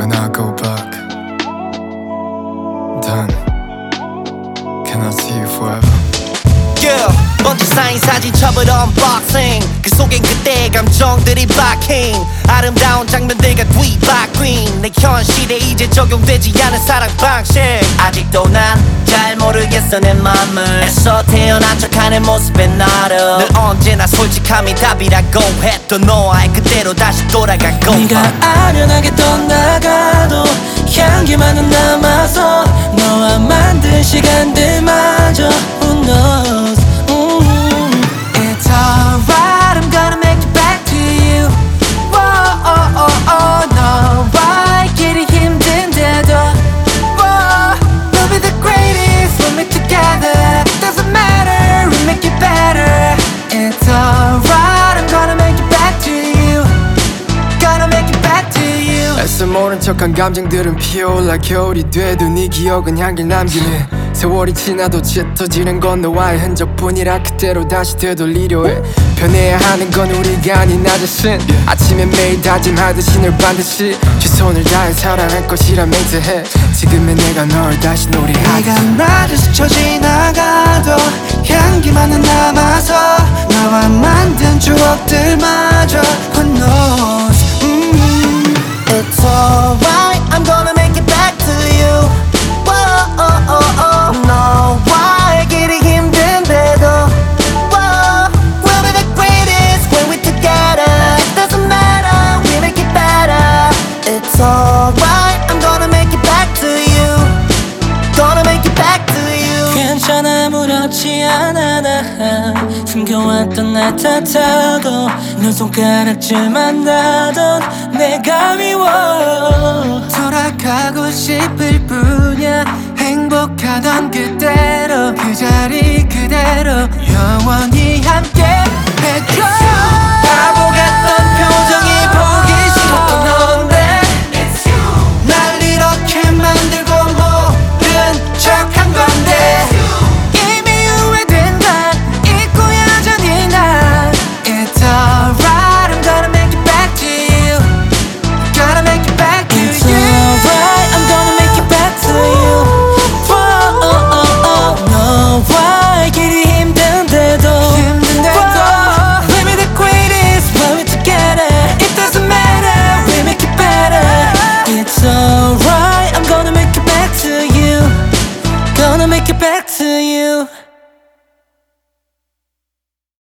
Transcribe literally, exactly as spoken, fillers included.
when I go back, then can I see you forever? Yeah, 먼저 쌓인 사진첩을 언박싱 그 속엔 그때의 감정들이 박힌 아름다운 장면들과 뒤바뀐 내 현실에 이제 적용되지 않은 사랑 방식 아직도 난 잘 모르겠어 내 맘을 애써 태어난 척하는 모습에 나를 늘 언제나 솔직함이 답이라고 했던 너와의 그대로 다시 돌아가고 네가 아련하게 떠나가도 향기만은 남아서 너와 만든 시간들마저 Who knows mm. It's alright I'm gonna make it back to you Whoa, oh, oh, oh, 너와 있기를 힘든데도 Whoa, we'll be the greatest when we're together Doesn't matter, we make it better It's alright I'm gonna make it back to you Gonna make it back to you 애써 모른 척한 감정들은 피어올라 겨울이 돼도 네 기억은 향기를 남기네 세월이 지나도 짙어지는 건 너와의 흔적뿐이라 그대로 다시 되돌리려 해 변해야 하는 건 우리가 아닌 나 자신 아침에 매일 다짐하듯이 널 반드시 최선을 다해 사랑할 것이라 맹세해 지금의 내가 널 다시 노래하듯 네가 나를 스쳐 지나가도 향기만은 남아서 나와 만든 추억들마저 Who knows mm. It's alright I'm gonna make it back to you Whoa, oh, oh, oh. 너와 알기를 힘든데도 Whoa, we'll be the greatest when we're together It doesn't matter, we make it better It's alright I'm gonna make it back to you Gonna make it back to you 괜찮아 아무렇지 않아 나 숨겨왔던 나 탓하고 넌 손가락질만 나던 내가 미워 돌아가고 싶을 뿐이야 행복하던 그때